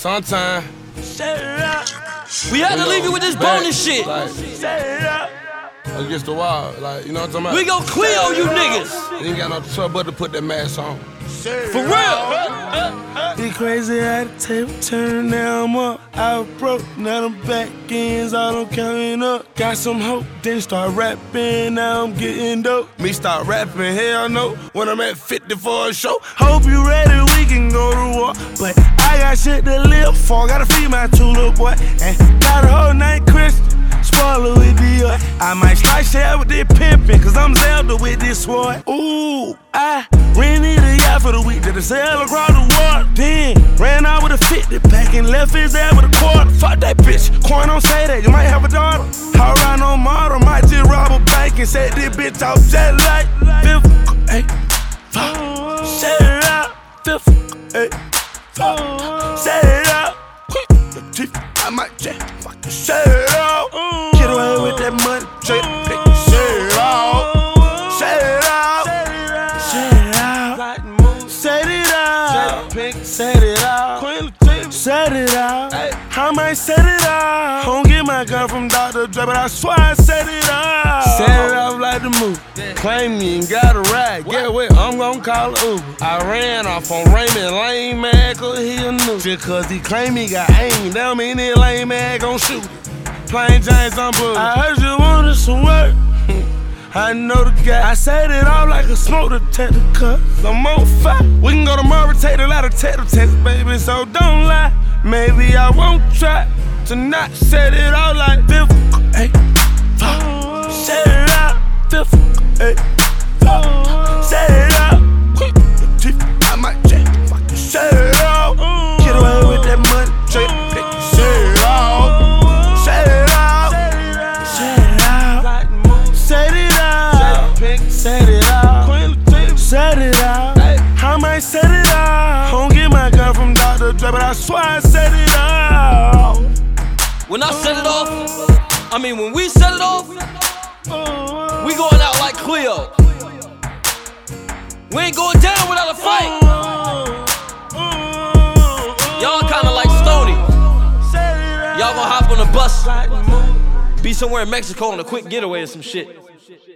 Sometime. We had to leave you with this bonus shit. Like, against the wall, like, you know what I'm talking about? We gon' Cleo you niggas. You ain't got no trouble but to put that mask on. For real. Get crazy at the table, turn now I'm up. I was broke, now them back ends, all I'm counting up. Got some hope, then start rapping, now I'm getting dope. Me start rapping, hell no, when I'm at 50 for a show. Hope you ready, we can go to war. But I got shit to live for, gotta feed my two little boy. And got a whole night Christian, spoiler with the I might slice share with this pimpin', cause I'm Zelda with this sword. Ooh, I rented a yacht for the week, did a sail across the water. Then ran out with a 50 pack and left his ass with a quarter. Fuck that bitch, Quan don't say that, you might have a daughter. How around on model, might just rob a bank and set this bitch off just like 5, 8, 5. Set it up, 5, 8, 5. Set it up, quick, the teeth, I might just fucking set it up. Get away with that money, set it up. Set it up, set it out, set it out, set it out, set it out. I might set it out. Don't get my gun from Dr. Dre, but I swear I set it out. Set it off like the movie. Claim you ain't got a ride. Get what? I'm gon' call it Uber. I ran off on Raymond lame man, cause he a new. Just cause he claim he got aim, that don't mean that lame man gon' shoot. Plain James on bullet. I heard you wanted some work. I know the guy. I set it off like a smoke detector, cause I'm on fire. We can go tomorrow, take a lot of text, baby, so don't lie. Maybe I won't try to not set it off like 5, 8, 5. Set it out, 5, 8, 5. Set it out, quick, the teeth, I might just fucking set it off. Get away with that money, set it off. Set it out, set it out, set it out, set it out, set it out. I might set it out. Don't get my gun from Dr. Dre, but I swear I set it out. When I set it off, I mean when we set it off, we going out like Cleo. We ain't going down without a fight. Y'all kinda like Stoney. Y'all gonna hop on a bus, be somewhere in Mexico on a quick getaway or some shit.